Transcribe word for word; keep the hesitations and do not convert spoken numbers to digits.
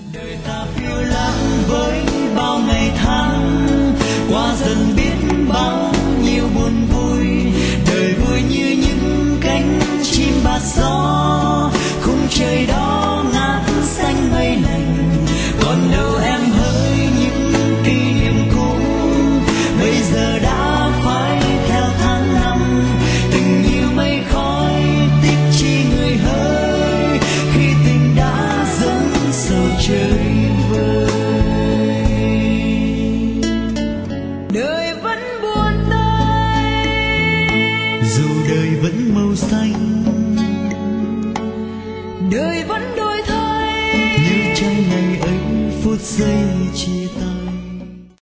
đời ta phiêu lãng với bao ngày tháng, qua dần biết bao nhiêu buồn vui. Đời vui như những cánh chim bạt gió, khung trời đó ngát xanh mây lành. Còn đâu em hỡi những kỷ niệm cũ, bây giờ đã phải theo tháng năm. Tình như mây khói tích chi người hỡi, khi tình đã dẫn sầu trời vơi. Đời vẫn buồn tênh, dù đời vẫn màu xanh, đời vẫn đổi thay, như trái ngày ấy phút giây chia